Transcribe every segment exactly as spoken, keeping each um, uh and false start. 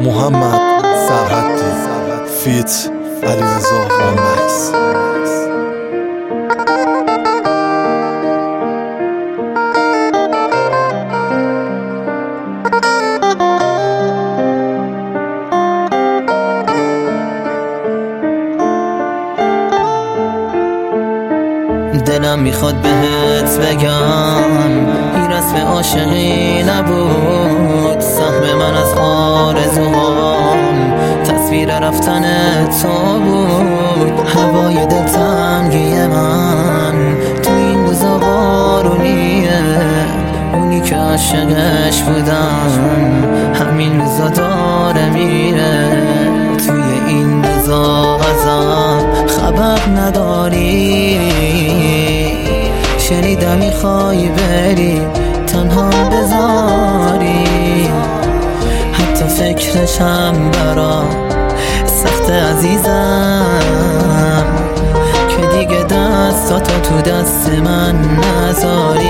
محمد سرحدی فیت علیرضا وامکس. دلم میخواد بهت بگم این رسم عاشقی نبود، سهم من از آرزوهام تصویر رفتن تو بود. هوای دلتنگی من تو این روزا بارونیه، اونی که عاشقش بودم همین روزا داره میره. توی این روزا ازم خبر نداری، شنیدم میخوای بری تنها بذاری، حتی فکرشم برا سخت عزیزم که دیگه دستاتو تو دست من نذاری.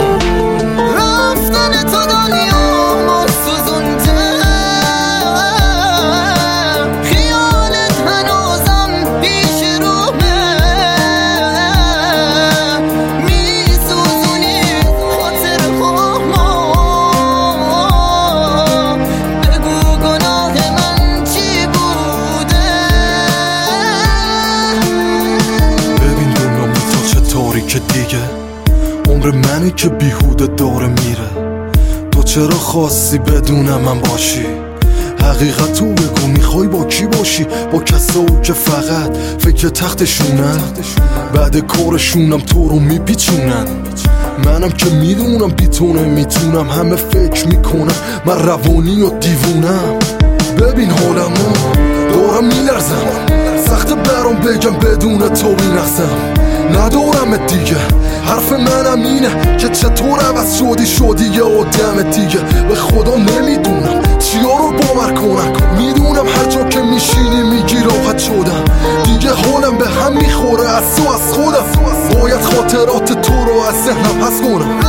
که دیگه عمر منی که بیهوده داره میره، تو چرا خواستی بدون من باشی؟ حقیقتو بگو، میخوای با کی باشی؟ با کسایی که فقط فکر تختشونن، بعد کارشونم تو رو میپیچونن. منم که میدونم بی تو نمیتونم، همه فکر میکنم من روانی و دیوونم. ببین حالمو دارم میلرزم، سخت برام بگم بدون تو بینقصم. ندارم دیگه، حرف منم اینه که چطور عوض شدی شدی یه آدم دیگه. به خدا نمیدونم چیا رو باور کنم، میدونم هر جا که میشینی میگی راحت شدم. دیگه حالم به هم میخوره از تو از خودم، باید خاطرات تو رو از ذهنم حذف کنم.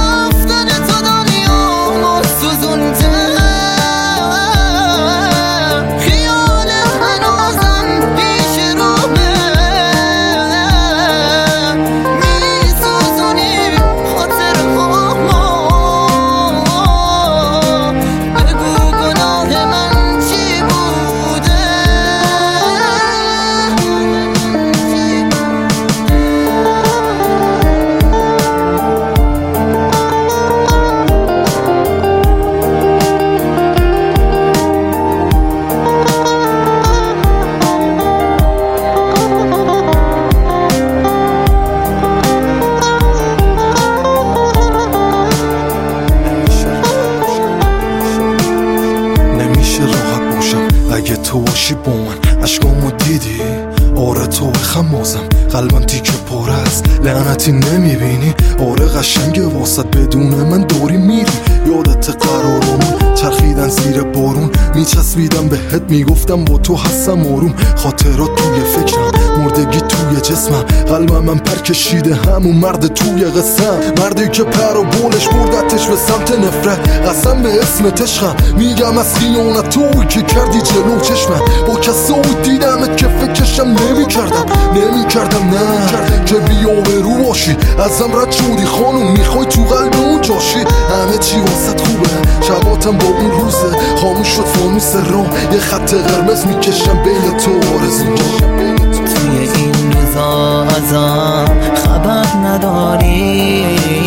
اگه تو باشی با من عشقامو دیدی، آره تو خمازم قلبم تیکه پاره است، لعنتی نمیبینی؟ آره قشنگه واسط بدون من داری میری. یادت قرارمون چرخیدن زیر بارون، میچسبیدم بهت میگفتم با تو هستم آروم. خاطرات توی فکرم، مردگی توی جسمم، قلبم من پر کشیده همون مرد توی قسم. مردی که پر و بولش بردتش به سمت نفرت، قسم به اسمت عشقم میگم از خیانت توی که کردی جلو چشمم. با کسایی دیدمت که فکرشم نمی کردم نمی کردم نه که بی‌آبرو باشی. ازم رد شدی خانوم، میخوای تو قلب اون جاشی. همه چی واسط خوبه، شباتم با اون روزه، خاموش شد فانوس رام، یه خط قرمز میکشم بین تو آرزو. توی این روزا ازم خبر نداری،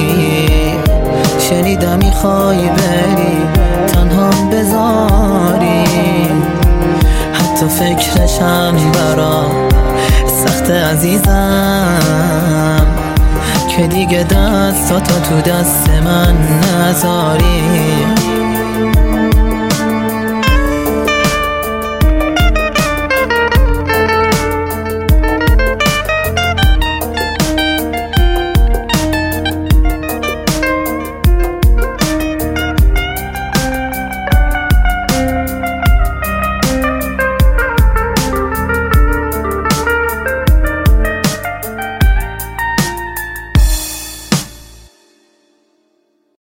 شنیدم میخوای بری تنها بذاری، حتی فکرشم برا سخت عزیزم که دیگه دستاتو تو دست من نذاری.